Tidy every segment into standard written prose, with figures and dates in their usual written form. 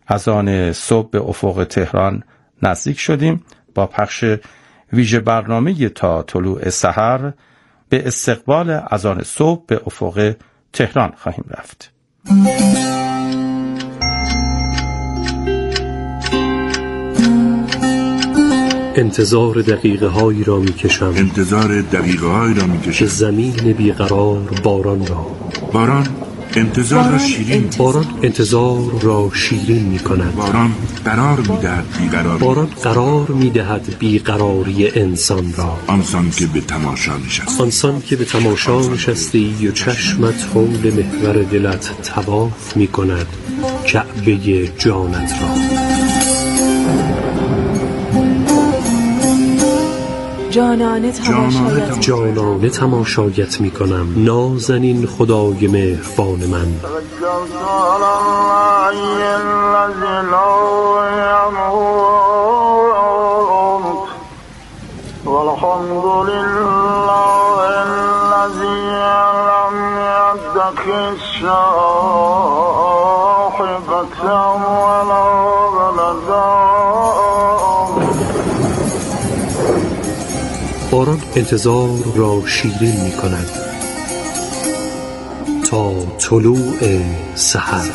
از آن صبح به افق تهران نزدیک شدیم. با پخش ویژه برنامه تا طلوع سحر به استقبال از آن صبح به افق تهران خواهیم رفت. انتظار دقیقه هایی را می کشم که زمین بیقرار باران را انتظار را شیرین می کند. باران قرار می دهد بیقراری انسان را. آنسان که به تماشا نشستی و چشمت حول محور دلت طواف می کند کعبه جانت را. جانانه تماشایت می کنم نازنین خدای مهربان من. باران انتظار را شیرین می کند تا طلوع سحر.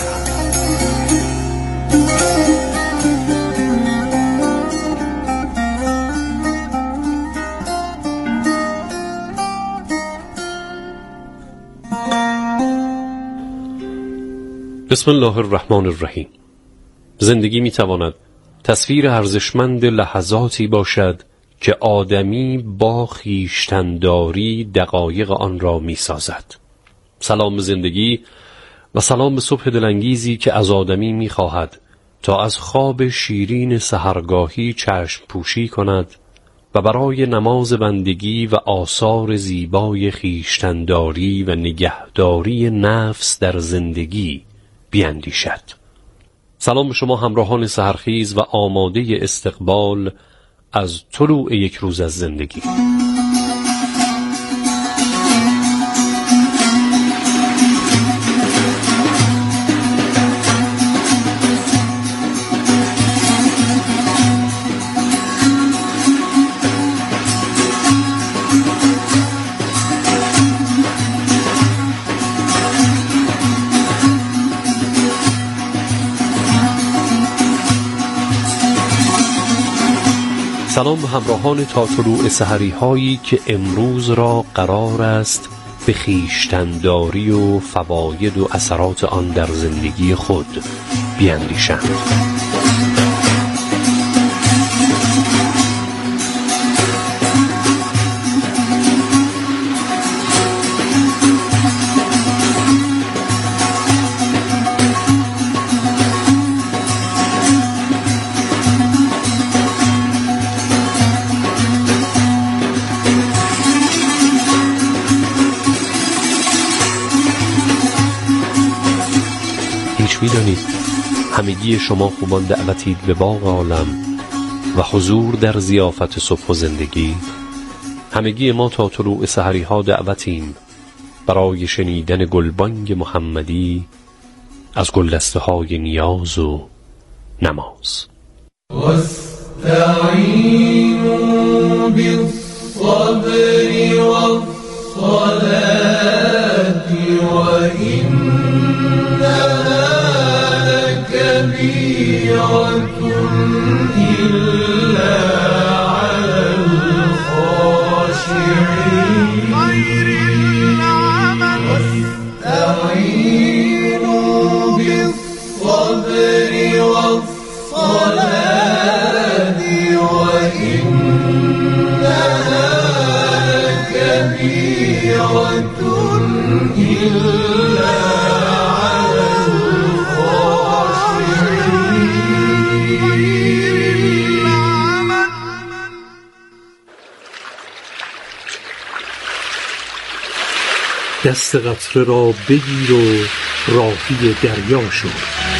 بسم الله الرحمن الرحیم. زندگی می تواند تصویر ارزشمند لحظاتی باشد که آدمی با خویشتن‌داری دقایق آن را می سازد. سلام به زندگی و سلام به صبح دلانگیزی که از آدمی می خواهد تا از خواب شیرین سحرگاهی چشم پوشی کند و برای نماز بندگی و آثار زیبای خویشتن‌داری و نگهداری نفس در زندگی بیندیشد. سلام به شما همراهان سحرخیز و آماده استقبال از طلوع یک روز از زندگی. سلام به همراهان تا طلوع سحری هایی که امروز را قرار است به خویشتن‌داری و فواید و اثرات آن در زندگی خود بیندیشند. می‌دانید همگی شما خوبان دعوتید به باغ عالم و حضور در ضیافت صبح و زندگی. همگی ما تا طلوع سحری ها دعوتیم برای شنیدن گلبانگ محمدی از گلدسته های نیاز و نماز. واستعینوا بالصبر والصلاة كبيرة إلا على الخاشعين غير العمل واستعينوا بالصبر والصلاة وإنها كبيرة إلا دست قطره را بگیر و راهی دریا شو.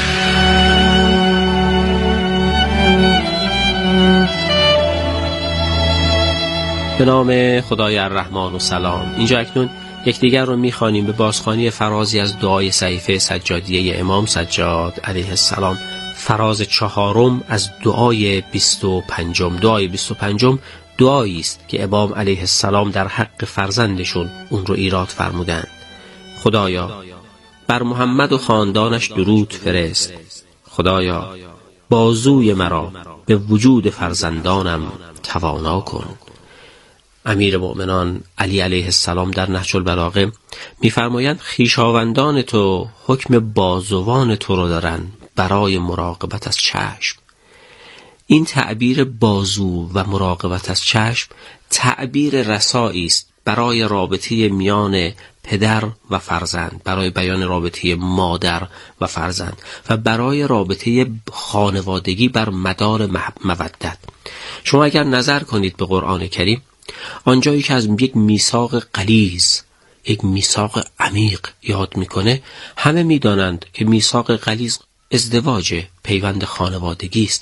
به نام خدای الرحمن و سلام. اینجا اکنون یکدیگر رو میخوانیم به بازخوانی فرازی از دعای صحیفه سجادیه امام سجاد علیه السلام. فراز 4 از دعای 25. دعای 25 دعایی است که امام علیه السلام در حق فرزندشون اون رو ایراد فرمودند. خدایا بر محمد و خاندانش درود فرست. خدایا بازوی مرا به وجود فرزندانم توانا کن. امیر مؤمنان علی علیه السلام در نهج البلاغه می‌فرمایند خویشاوندان تو حکم بازوان تو رو دارن برای مراقبت از چشم. این تعبیر بازو و مراقبت از چشم تعبیر رسایی است برای رابطه میان پدر و فرزند، برای بیان رابطه مادر و فرزند و برای رابطه خانوادگی بر مدار مودت. شما اگر نظر کنید به قرآن کریم، آنجایی که از یک میثاق غلیظ، یک میثاق عمیق یاد میکنه، همه میدانند که میثاق غلیظ ازدواج، پیوند خانوادگی است.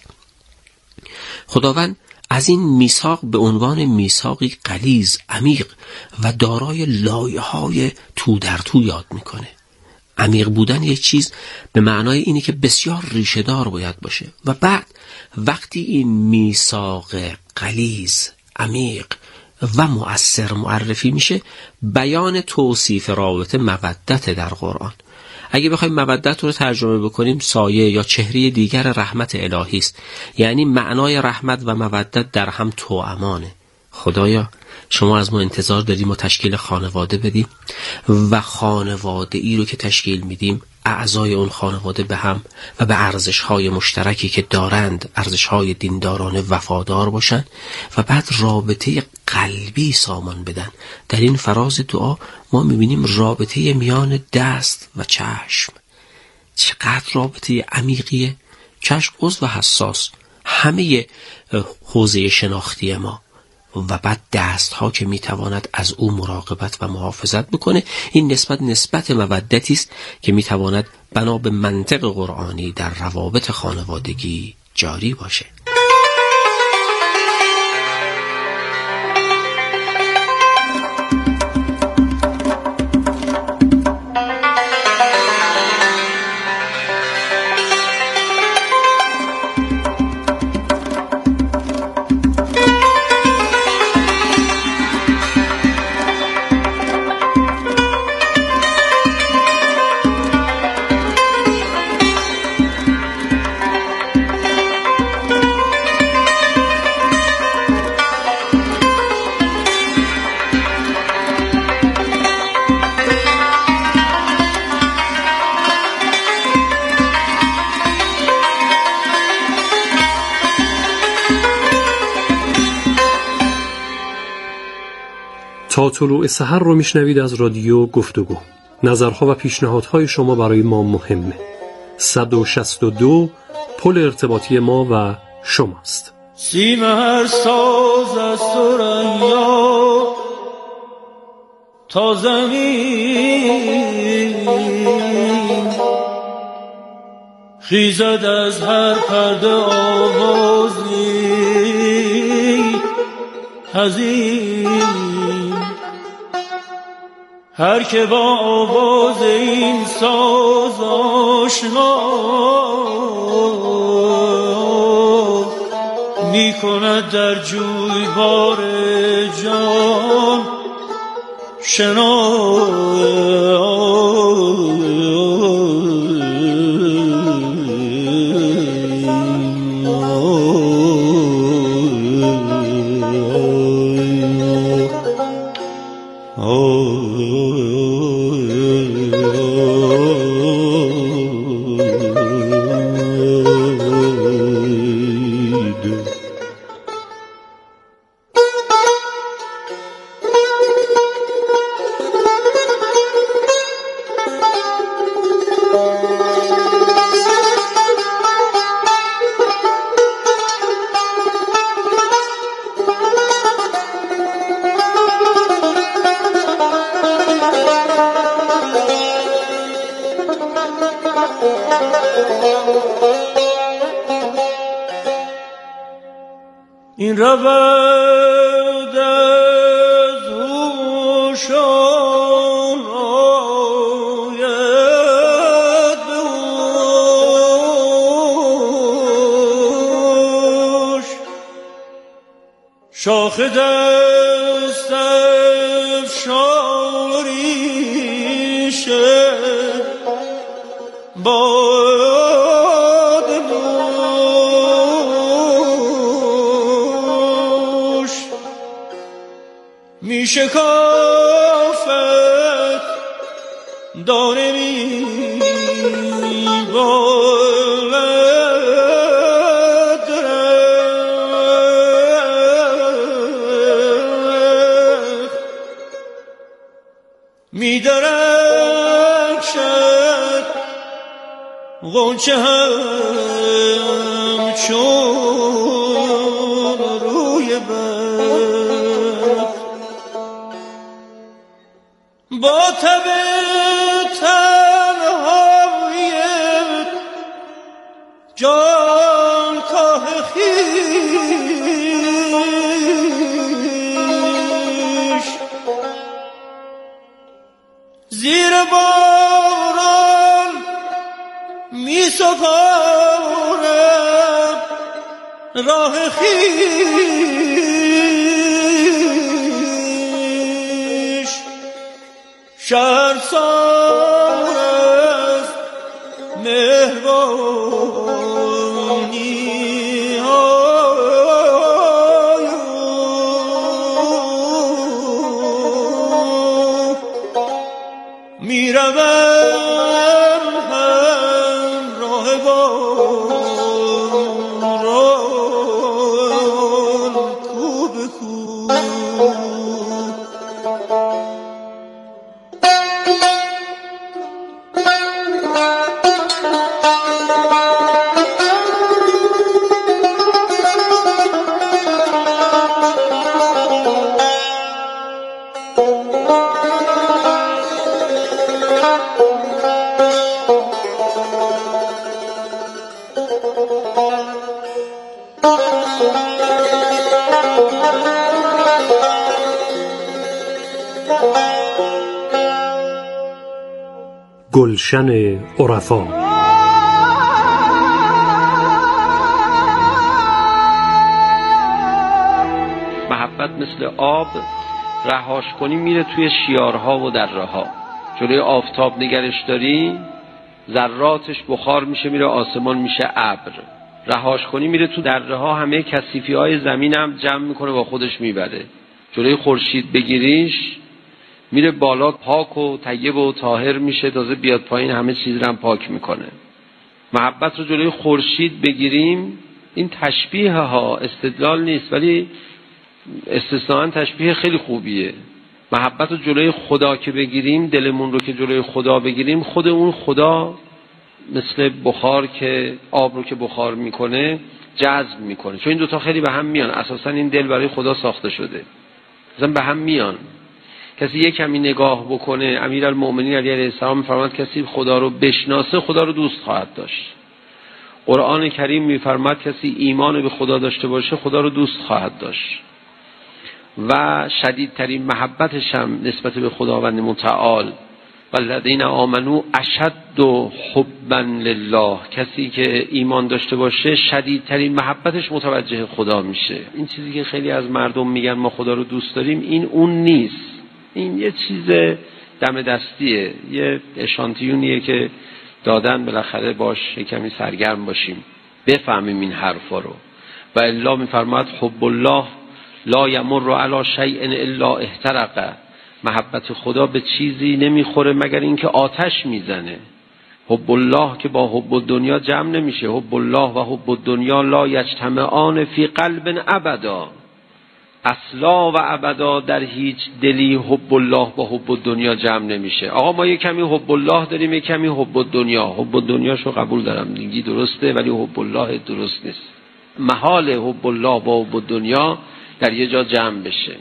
خداوند از این میثاق به عنوان میثاقی غلیظ، عمیق و دارای لایه‌های تو در تو یاد میکنه. عمیق بودن یک چیز به معنای اینه که بسیار ریشه دار باید باشه و بعد وقتی این میثاق غلیظ، عمیق و مؤثر معرفی میشه، بیان توصیف رابطه مودت در قرآن. اگه بخوایم مودت رو ترجمه بکنیم، سایه یا چهره دیگر رحمت الهی است. یعنی معنای رحمت و مودت در هم توأمانه. خدایا شما از ما انتظار داریم ما تشکیل خانواده بدیم و خانواده ای رو که تشکیل میدیم اعضای اون خانواده به هم و به ارزش‌های مشترکی که دارند، ارزش‌های دیندارانه وفادار باشن و بعد رابطه قلبی سامان بدن. در این فراز دعا ما می‌بینیم رابطه میان دست و چشم چقدر رابطه عمیقیه. چشم عضو حساس، همه حوزه شناختی ما، و بعد دست ها که میتواند از او مراقبت و محافظت بکنه. این نسبت مودتی است که میتواند بنا به منطق قرآنی در روابط خانوادگی جاری باشه. تا طلوع سحر رو میشنوید از رادیو گفتگو. نظرها و پیشنهادهای شما برای ما مهمه. 162 پل ارتباطی ما و شماست. سیم هر ساز از ثریا تا زمین، خیزد از هر پرده آوازی حزین. هر که با آواز این ساز آشنا می کند در جویبار جان شنا. این رود از اوشان آید به او شاخ دست افشاری شد باد نوش می شکافت دانه می بالد می درخشد غنچه همچون روی برف با تب تنهای جانکاه خویش زیر باران می سپارم راه خویش شرمسار است مهربانی های می روم همراه باران کو به کو. گلشن عرفا. محبت مثل آب رهاش کنی میره توی شیارها و دره‌ها. جلوی آفتاب نگرش داری ذراتش بخار میشه میره آسمان میشه ابر. رهاش کنی میره تو دره‌ها همه کثیفی‌های زمینم جمع میکنه با خودش میبره. جلوی خورشید بگیریش میره بالا پاک و طیب و طاهر میشه، تازه بیاد پایین همه چیز رو هم پاک میکنه. محبت رو جلوی خورشید بگیریم، این تشبیه ها استدلال نیست ولی استثناءً تشبیه خیلی خوبیه. محبت رو جلوی خدا که بگیریم، دلمون رو که جلوی خدا بگیریم، خود اون خدا مثل بخار که آب رو که بخار میکنه جذب میکنه، چون این دوتا خیلی به هم میان. اساساً این دل برای خدا ساخته شده، مثلا به هم میان. کسی یک کمی نگاه بکنه، امیرالمؤمنین علی علیه السلام میفرماد کسی خدا رو بشناسه خدا رو دوست خواهد داشت. قرآن کریم میفرماد کسی ایمان به خدا داشته باشه خدا رو دوست خواهد داشت. و شدیدترین محبتش هم نسبت به خداوند متعال والذین آمنوا اشد حبا لله، کسی که ایمان داشته باشه شدیدترین محبتش متوجه خدا میشه. این چیزی که خیلی از مردم میگن ما خدا رو دوست داریم، این اون نیست. این یه چیز دم دستیه، یه اشانتیونیه که دادن بالاخره باش کمی سرگرم باشیم بفهمیم این حرفا رو. و الا میفرماد حب الله لا یمر علی شیء الا احترق، محبت خدا به چیزی نمیخوره مگر اینکه آتش میزنه. حب الله که با حب دنیا جمع نمیشه. حب الله و حب دنیا لا یجتمعان فی قلب ابدا، اصلا و ابدا در هیچ دلی حب الله با حب دنیا جمع نمیشه. آقا ما یه کمی حب الله داریم، یه کمی حب دنیا. حب دنیاشو قبول دارم دیگه درسته، ولی حب الله درست نیست. محال حب الله با حب دنیا در یه جا جمع بشه.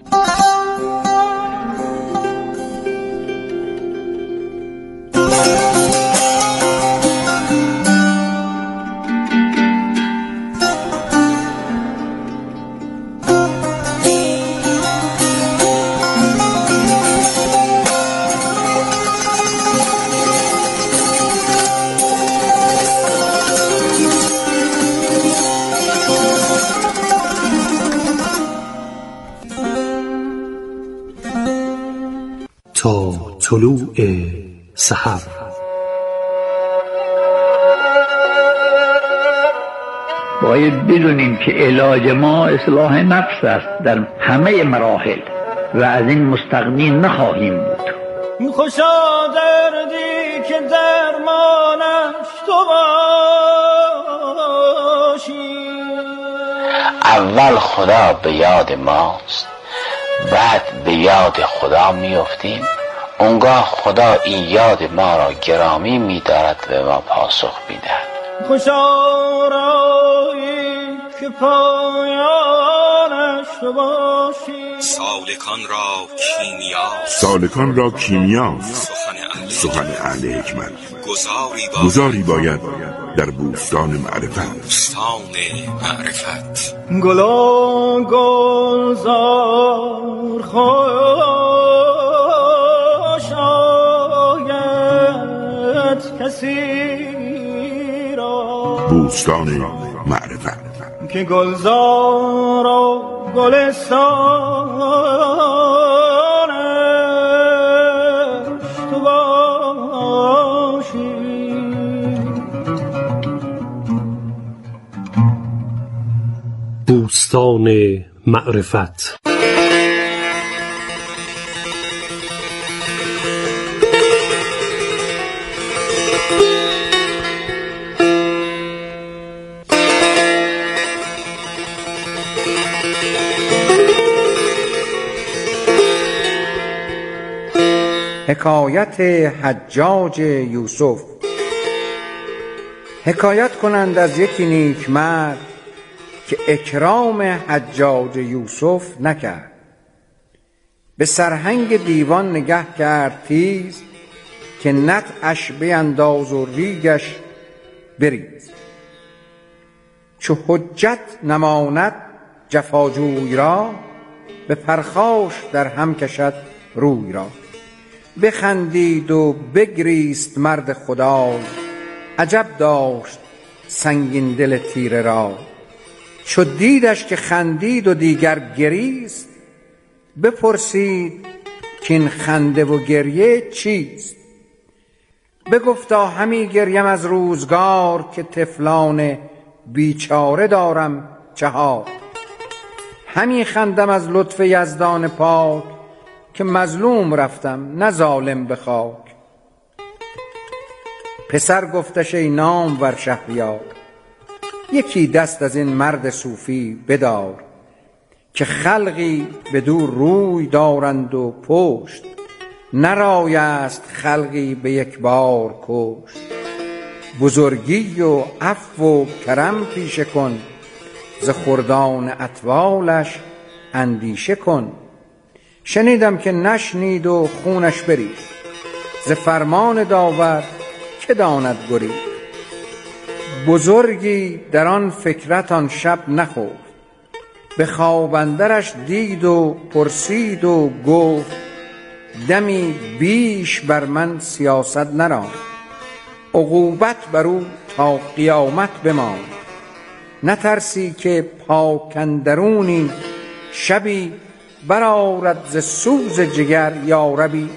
طلوع سحر. باید بدونیم که علاج ما اصلاح نفس است در همه مراحل و از این مستغنی نخواهیم بود. خوشا دردی که درمانش تو باشی. اول خدا به یاد ماست، بعد به یاد خدا میافتیم. اونگاه خدا این یاد ما را گرامی می‌دارد و به ما پاسخ می‌دهد. خوشا رایی که پایانش تو باشی. سالکان را کیمیاست سخن اهل حکمت. گذاری باید در بوستان معرفت. گلا گلزار خوش آید کسی را. بوستان معرفت که گلزار و گلستانش تو باشی. بوستان معرفت. حکایت حجاج یوسف. حکایت کنند از یکی نیکمرد که اکرام حجاج یوسف نکرد. به سرهنگ دیوان نگه کرد تیز که نطعش بینداز و ریگش بریز. چو حجت نماند جفاجوی را، به پرخاش در هم کشد روی را. بخندید و بگریست مرد خدای، عجب داشت سنگین دل تیره را. چو دیدش که خندید و دیگر گریست، بپرسید که این خنده و گریه چیست. بگفتا همی گریم از روزگار، که طفلان بیچاره دارم چهار. همی خندم از لطف یزدان پاک، که مظلوم رفتم نه ظالم به خاک. پسر گفتش ای نامور شهریار، یکی دست از این مرد صوفی بدار. که خلقی بدو روی دارند و پشت، نرایست خلقی به یک بار کشت. بزرگی و عفو و کرم پیشه کن، ز خردان اطفالش اندیشه کن. شنیدم که نشنید و خونش بریخت، ز فرمان داور که داند گریخت. بزرگی در آن فکرت آن شب نخفت، به خواب اندرش دید و پرسید و گفت. دمی بیش بر من سیاست نراند، عقوبت بر او تا قیامت بماند. نترسی که پاک اندرونی شبی، برآرد ز سوز جگر یاربی.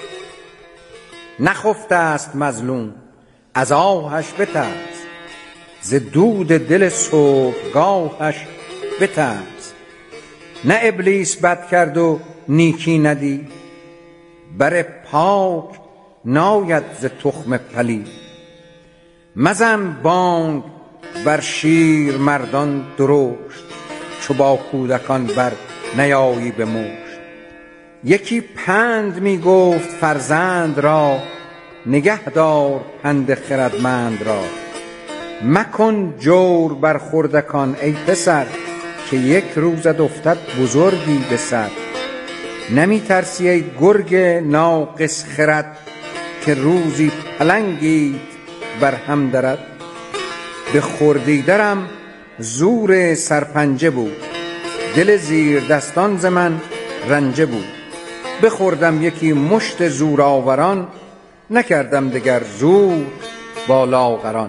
نخفته است مظلوم از آهش بترس، ز دود دل صبحگاهش بترس. نه ابلیس بد کرد و نیکی ندید، بر پاک ناید ز تخم پلید. مزن بانگ بر شیر مردان درشت، چو با کودکان بر نیایی به مشت. یکی پند می گفت فرزند را، نگه دار پند خردمند را. مکن جور بر خردکان ای پسر، که یک روزت افتد بزرگی به سر. نمی ترسی ای گرگ ناقص خرد، که روزی پلنگیت بر هم درد. به خردی درم زور سرپنجه بود، دل زیر دستان ز من رنجه بود. بخوردم یکی مشت زورآوران، نکردم دگر زور با لاغران.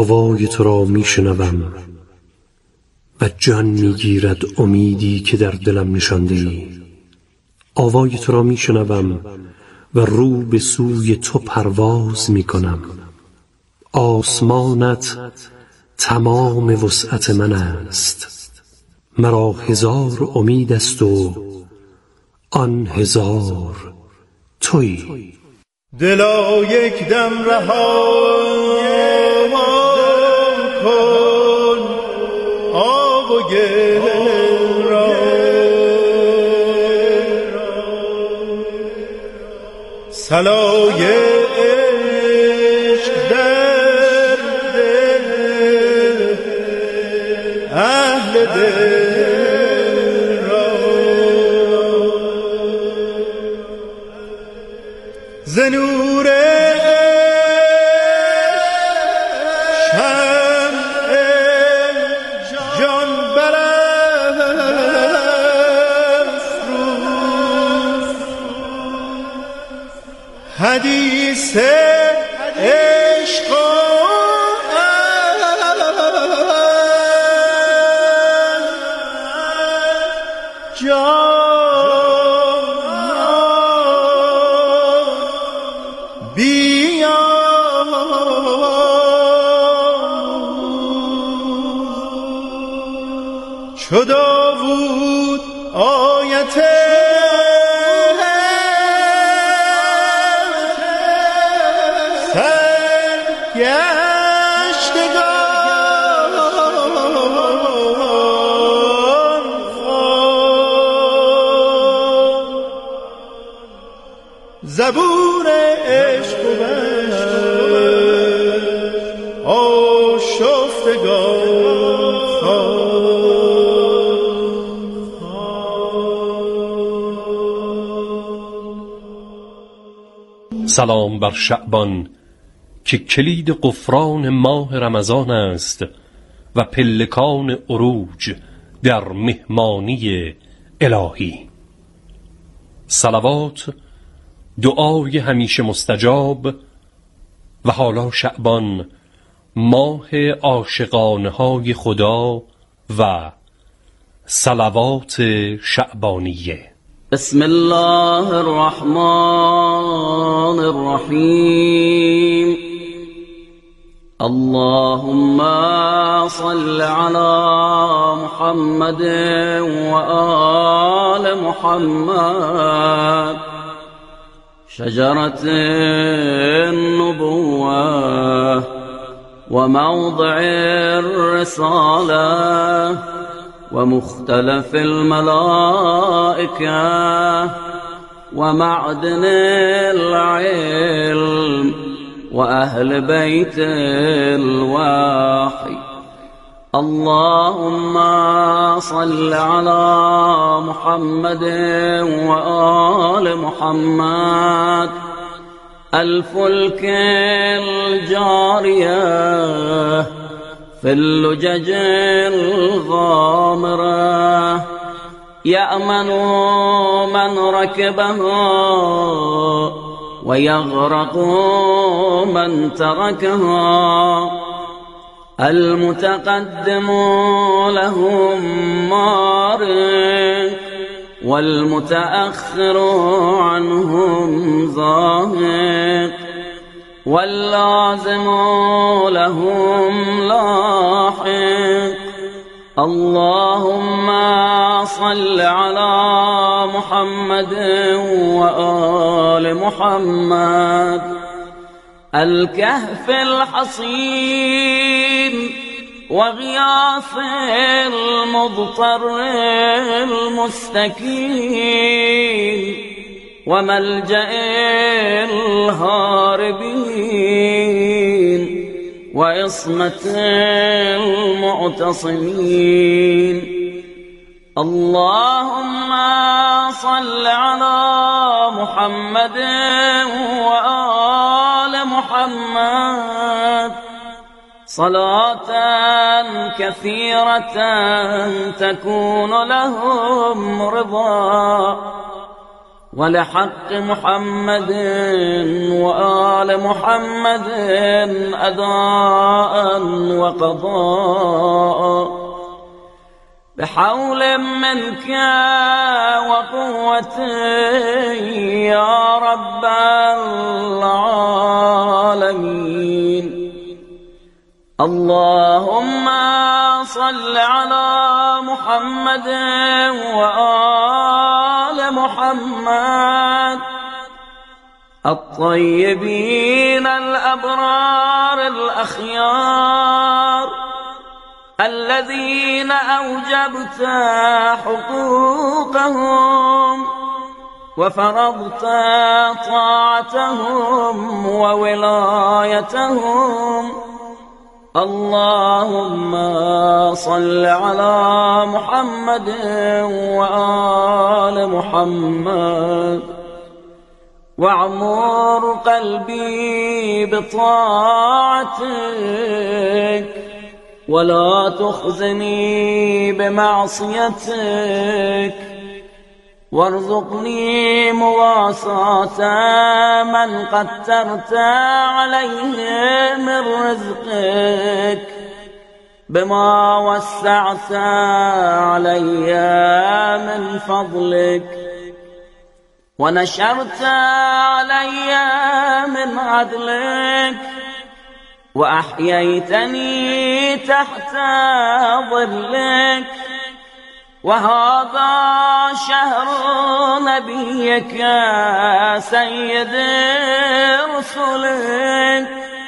آوای تو را می شنوم و جان می گیرد امیدی که در دلم نشاندی. آوای تو را می شنوم و رو به سوی تو پرواز می کنم. آسمانت تمام وسعت من است، مرا هزار امید است و آن هزار تویی. دلا یک دم رها کن آب و گل را، صلای عشق در دل اهل دل را، ز نور شمع جان برافروز، حدیث عشق چو داوود آیت سرگشتگان خواند، زبور عشق و آشفتگان خواند. سلام بر شعبان که کلید غفران ماه رمضان است و پلکان عروج در مهمانی الهی. صلوات دعای همیشه مستجاب و حالا شعبان ماه عاشقانه های خدا و صلوات شعبانیه. بسم الله الرحمن الرحیم. اللهم صل على محمد وآل محمد. شجرة النبوة وموضع الرسالة ومختلف الملائكة ومعدن العلم وأهل بيت الوحي. اللهم صل على محمد وآل محمد. الفلك الجارية في اللجج الغامرة يأمن من ركبها ويغرق من تركها. المتقدم لهم مارق والمتأخر عنهم ظاهق واللازم لهم لاحق. اللهم صل على محمد وآل محمد. الكهف الحصين وغياث المضطر المستكين وملجأ الهاربين وعصمة المعتصمين. اللهم صل على محمد وآل محمد صلاة كثيرة تكون لهم رضا ولحق محمد وآل محمد أداء وقضاء بحول منك وقوة يا رب العالمين. اللهم صل على محمد وآل محمد الطيبين الأبرار الأخيار الذين أوجبت حقوقهم وفرضت طاعتهم وولايتهم. اللهم صل على محمد وآل محمد واعمر قلبي بطاعتك ولا تخزني بمعصيتك وارزقني مواساة من قدرت عليه من رزقك بما وسعت علي من فضلك ونشرت علي من عدلك وأحييتني تحت ظلك. وهذا شهر نبيك سيد رسلك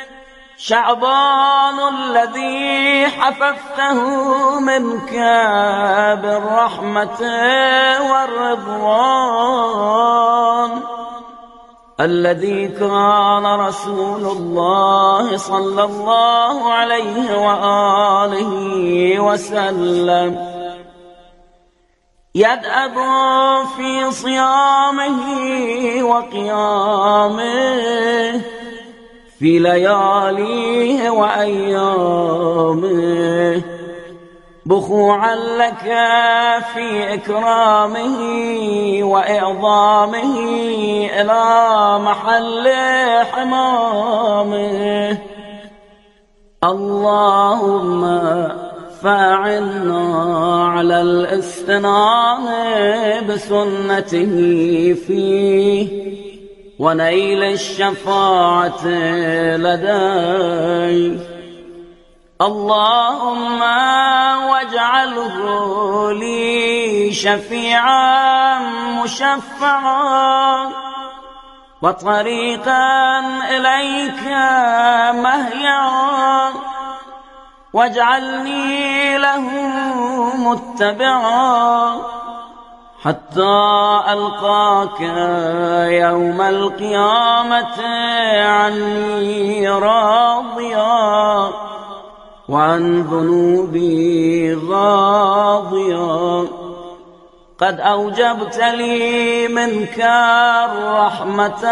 شعبان الذي حففته منك بالرحمة والرضوان الذي كان رسول الله صلى الله عليه وآله وسلم يدأب في صيامه وقيامه في لياليه وأيامه بخوعا لك في إكرامه وإعظامه إلى محل حمامه. اللهم فاعلنا على الاستنان بسنته فيه ونيل الشفاعة لديه. اللهم واجعله لي شفيعا مشفعا وطريقا إليك مهيعا واجعلني له متبعا حتى ألقاك يوم القيامة عني راضيا وعن ذنوبي راضيا. قد أوجبت لي منك الرحمة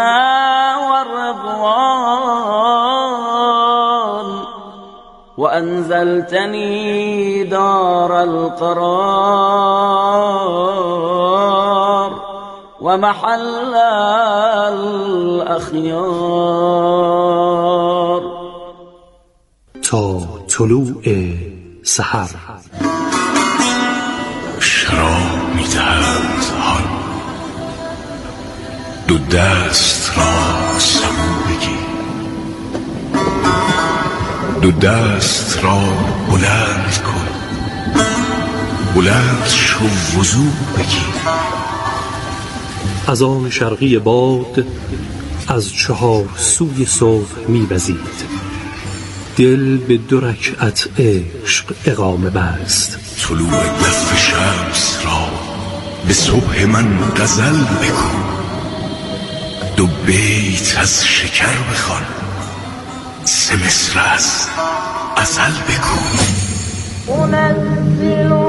والرضوان وأنزلتني دار القرار ومحل الأخيار. تا طلوع سحر شراب می‌دهد حال دو دست را سبو بگیر دو دست را بلند کن بلند شو وضو بگیر. از آن شرقی باد از چهار سوی صبح می‌وزید دل به 2 رکعت عشق اقامه بست. طلوع دف شمس را به صبح من غزل بکن 2 بیت از شکر بخوان 3 مصرع از عسل بکن. أنزل